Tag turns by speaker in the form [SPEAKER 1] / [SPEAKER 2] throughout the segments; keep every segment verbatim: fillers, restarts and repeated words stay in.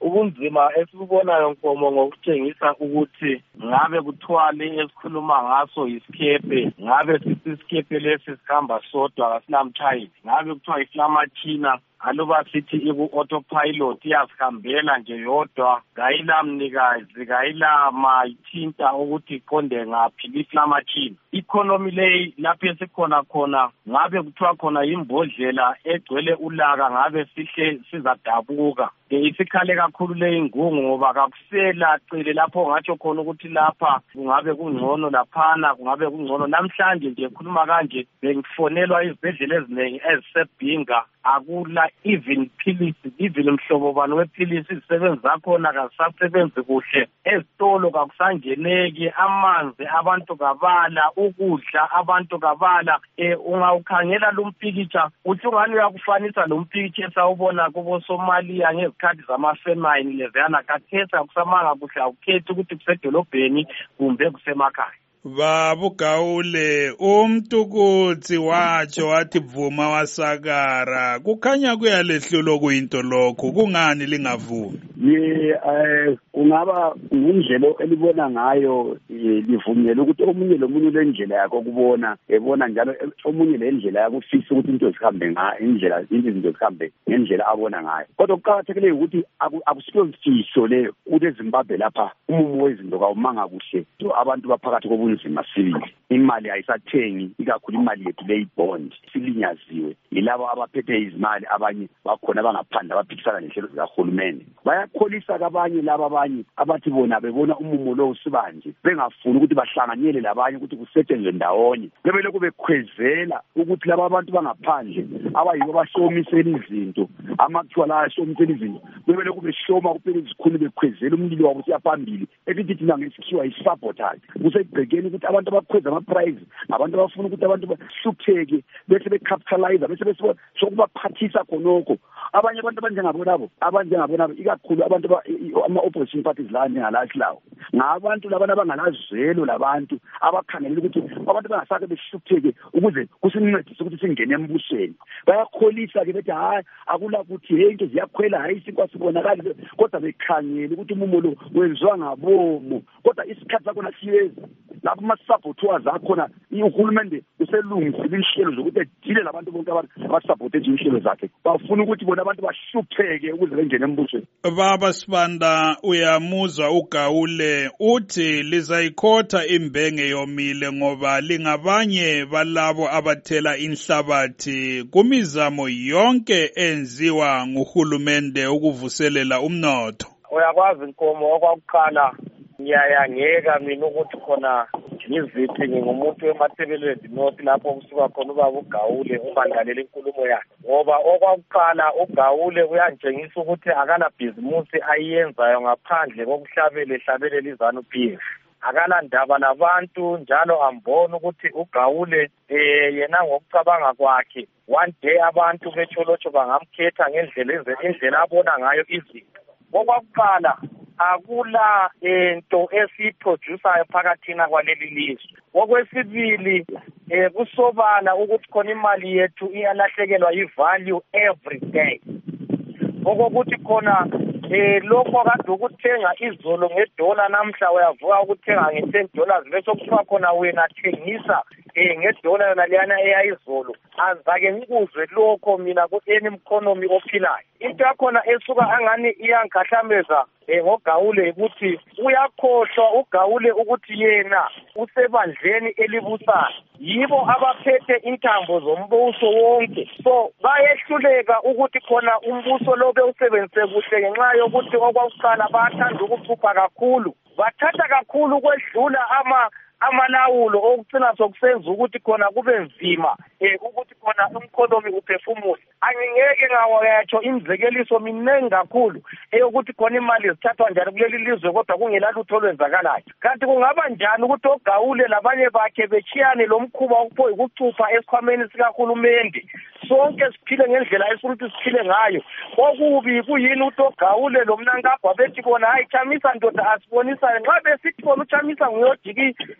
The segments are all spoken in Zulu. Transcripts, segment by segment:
[SPEAKER 1] ubunzima esibubonayo Nkomo ngokutshengisa ukuthi ngabe kuthwale esikhuluma ngaso isikhepe, ngabe sithi isikhepe lesi sikhamba sodwa kasinamtshayeli, ngabe kuthiwa iflamachina aluba sithi iku-autopilot iyazihambela nje yodwa, kayila mnikazi, kayila mayithinta ukuthi iqonde ngaphi iflamachina. Economy leyi lapho esikhona khona ngabe kuthiwa khona imbodlela egcwele ulaka ngabe sihle sizadabuka. Isikhale kakhulu leyi ingungu ngoba kakusela cele lapho ngatsho khona ukuthi lapha kungabe kungcono, laphana kungabe kungcono. Namhlanje nje khuluma kanje bengifonelwa izibhedlela eziningi ezisebhinga, akula even philisi, even mhlobo bani wephilisi izisebenzi zakhona kazisasebenzi kuhle, ezitolo kakusangeneki, amanzi abantu kabala, ukudla abantu kabala. Eh ungawukhangela lo mpikitsha uthi ungani uyakufanisa lo mpikitsha esawubona kubo Somalia ngezikhathi zamafemine lezana, khathesi akusamanga kuhle, awukhethi ukuthi kusedolobheni kumbe kusemakhaya.
[SPEAKER 2] Babu Gawule, umtukuthi watsho wathi vuma wasakara, kukhanya kuyalehlulo kuyinto lokho, kungani lingavumi?
[SPEAKER 3] Ye eh kungaba ngindlela elibona ngayo livumela ukuthi omunye lomunye lendlela yakho kubona, ebona njalo omunye lendlela yakufisa ukuthi into zihambe ngayo, indlela izinto zihambe ngendlela abona ngayo. Kodwa kuqhakathekile ukuthi akusilo mfihlo le ukuthi eZimbabwe lapha umumo wezinto kawumanga kuhle, abantu baphakathi kobunzima sibili. Imali ayisathengi, ikakhulu imali yethu leyibond silinyaziwe yilabo abaphethe izimali, abanye bakhona bangaphandle abaphikisana nehlelo zikahulumeni. Bayakholisa kabanye laba abanye abathi bona bebona umumo lo usibanje, bengafuni ukuthi bahlanganyele labanye ukuthi kusetshenzwe ndawonye. Bebele kube khwezela ukuthi laba abantu bangaphandle abayibo bashomisela izinto, amakuthiwa la ashomisela izinto, bebele kube shoma kuphela izikhulu bekhwezela umlilo wabo siyaphambili. Ekithi thina ngesikhiwa yisabotage, kusegcekeni ukuthi abantu abakhweza ama-prize, abantu abafuna ukuthi abantu bahlupheke bese becapitalize, bese bese sokubaphathisa khonokho. Abanye abantu abanjengabo labo, abanjengabo labo ikakhulu abantu ama-opposition parties la njengalathi lawo, ngabantu labana abangalazwelo labantu abakhangelela ukuthi abantu bangasake behlupheke ukuze kusincedise ukuthi singene embusweni. Bayakholisa ke bethi hayi akula ukuthi hey into ziyakhwela, hayi sikwasibonakala, kodwa bekhangela ukuthi umumo lo wenziwa ngabomo. Kodwa isikhathi sakho siyeza lapho ama-supporters akhona, uhulumende uselungisile inhlelo zokuthi edile labantu bonke abasupporte inhlelo zakhe, bafuna ukuthi bona abantu bahlupheke ukuze bengene embusweni.
[SPEAKER 2] Baba Sibanda, uyamuzwa uGawule uthi lizayikhotha imbenge yomile ngoba lingabanye balabo abathela inhlabathi kumizamo yonke enziwa nguhulumende ukuvuselela umnotho.
[SPEAKER 1] Uyakwazi Nkomo, okwakuqala ngiyayangeka mina ukuthi khona ngiziphi ngingumuntu wemathebelezi north lapho kusuka khona ubaba uGawule ubandalela inkulumo yakhe, ngoba okwakuqala uGawule uyantshengisa ukuthi akala bhizimusi ayenzayo ngaphandle kokuhlabela ehlabelela izanu P F. Akala ndaba nabantu, njalo ambona ukuthi uGawule eh yena ngokucabanga kwakhe one day abantu becholotsho bangamkhetha ngendlela indlela abona ngayo izinto. Okwakuqala akula into esiproducer phakathina kwaleli lizwe. Okwesibili eh kusobala ukuthi khona imali yethu iyalahlekelwa ivalue every day. Okokuthi khona eh lokho kade ukuthenga izolo ngedola namhla uyavuka ukuthenga nge-ten dollars bese kuthiwa khona wena thengisa eh ngedola yona leyana eyayizolo. Azake ngikuzwe lokho mina ku-any economy ophilayo. Into yakhona esuka angani iyankahlameza eh ngoGawule ukuthi uyakhohlwa uGawule ukuthi yena usebandleni elibusayo, yibo abaphethe intambo zombuso wonke. So bayehluleka ukuthi khona umbuso lo bewusebenzise kuhle ngenxa yokuthi okwakuqala bayathanda ukuphupha kakhulu, bathatha kakhulu kwedlula ama amalawulo okugcina sokusenza ukuthi khona kube nzima eh ukuthi khona umkhonomi uphefumule. Angingeke ngawayatsho imzekeliso minengi kakhulu eyokuthi khona imali zithathwa njalo kuleli lizwe kodwa kungela lutho olwenzakalayo. Kanti kungaba njani ukuthi oGawule labanye bakhe bechiyane lo mkhuba ukupho ukucupha esikhwameni sikahulumende, sonke siphile ngendlela esithi siphile ngayo? Okubi kuyini ukuthi oGawule lo mnankabha bethi bona hayi chamisa ndoda asibonisa, nxa besithi bona uchamisa nguyojiki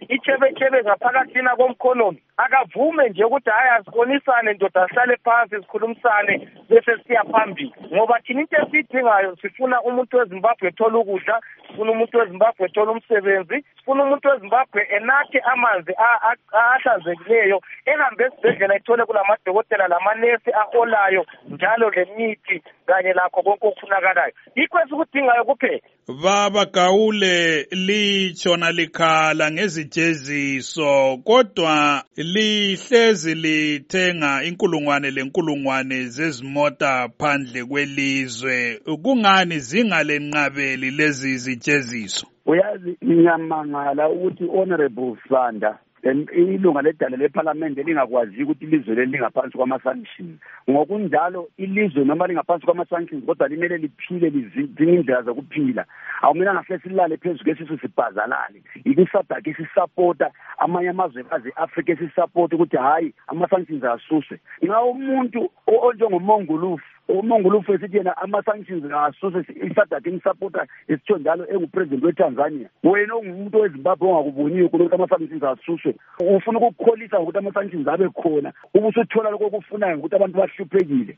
[SPEAKER 1] ichebechebe ngaphakathina komkhonomi akavume nje ukuthi hayi asibonisane ndoda sihlale phansi sikhulumisane bese siya phambili ngoba thina into esiyidingayo sifuna umuntu weZimbabwe ethola ukudla sifuna umuntu weZimbabwe ethola umsebenzi sifuna umuntu weZimbabwe enakhe amanzi ahlanzekileyo ehambe esibhedlela ethole kulamadokotela lamanesi aholayo njalo lemithi kanye lakho konke okufunakalayo yikho esikudingayo kuphela.
[SPEAKER 2] Baba Gaule litshona likhala ngezijeziso kodwa lihlezi lithenga inkulungwane lenkulungwane zezimota phandle kwelizwe kungani zingalenqabeli lezi zijeziso?
[SPEAKER 3] Uyazi ngiyamangala ukuthi Honorable Sibanda ilunga ledala leParliament lingakwazi ukuthi ilizwe leli lingaphansi kwama-sanctions ngokunjalo ilizwe noma lingaphansi kwama-sanctions kodwa limele liphile lidinga indlela zokuphila awumelanga hle silale phezu kwesisu sibhazalale ikusada ke sisapota amanye amazwekazi e-Afrika esisapota ukuthi hayi ama-sanctions asuswe nxa umuntu onjengomongulufu umongulufu esithi yena ama-sanctions asuswe isadathi imsapota esitsho njalo engupresident weTanzania wena ungumuntu weZimbabwe ongakuboniyo ukuthi ama-sanctions asuswe ufuna ukukholisa ukuthi ama-sanctions abe khona ubusuthola lokho okufunayo ukuthi abantu bahluphekile